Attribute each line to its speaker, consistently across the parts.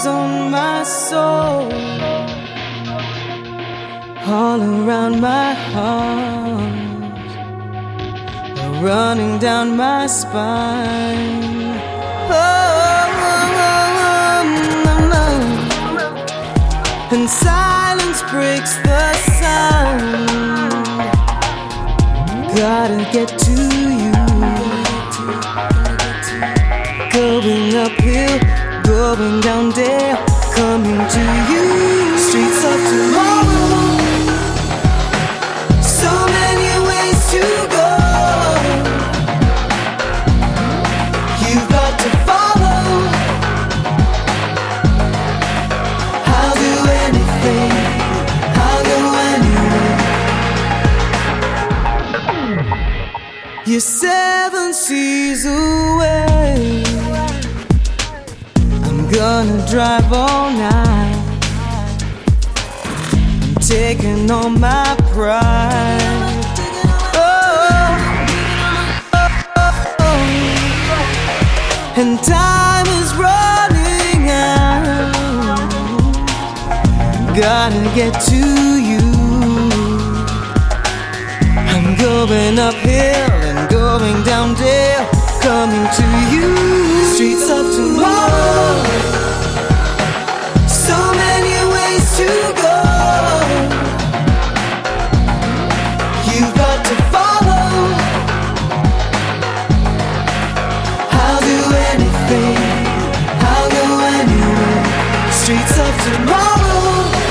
Speaker 1: is on my soul, all around my heart, running down my spine. And silence breaks the sound. Gotta get to you. Going uphill, going down dale, coming to you. Streets of tomorrow, so many ways to go. You've got to follow. I'll do anything, I'll go anywhere. You're 7 seas away. I'm gonna drive all night. I'm taking all my pride. And time is running out. Gotta get to you. I'm going uphill and going down dale, coming to you. Streets of tomorrow, so many ways to go. You've got to follow. I'll do anything, I'll go anywhere. Streets of tomorrow,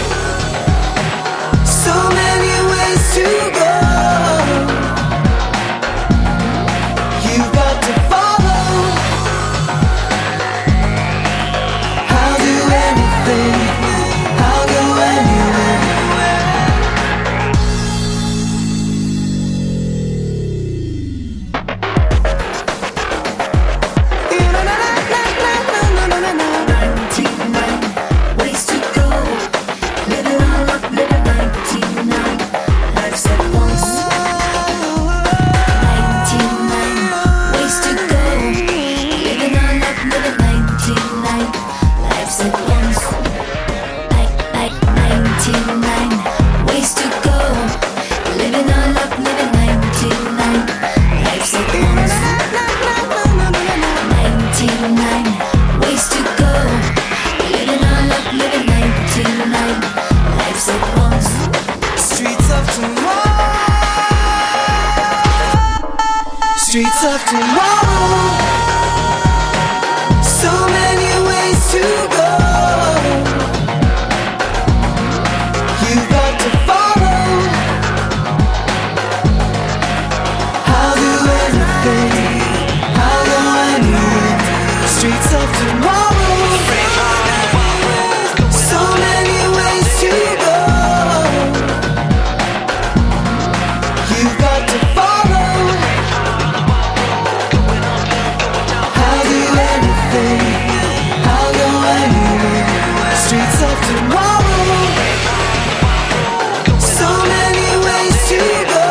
Speaker 1: so many ways to go. You've got to follow. I'll do anything, I'll go anywhere.
Speaker 2: Ways to go, living all up, living 99. Life's at once. 99 ways to go, living all up, living 99. Life's at once. 99 ways to go, living all up, living 99. Life's at once. 99 ways to go, living all up, living 99. Life's at once.
Speaker 1: Streets of tomorrow, streets of tomorrow, so many ways to go. You've got to follow. I'll do anything, I'll go anywhere. Streets of tomorrow, so many ways to go. You've got to follow. I'll do anything, I'll go anywhere. Streets of tomorrow, so many ways to go.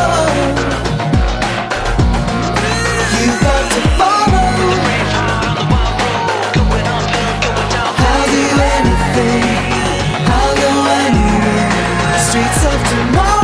Speaker 1: You've got to follow. I'll do anything, I'll go anywhere. Streets of tomorrow.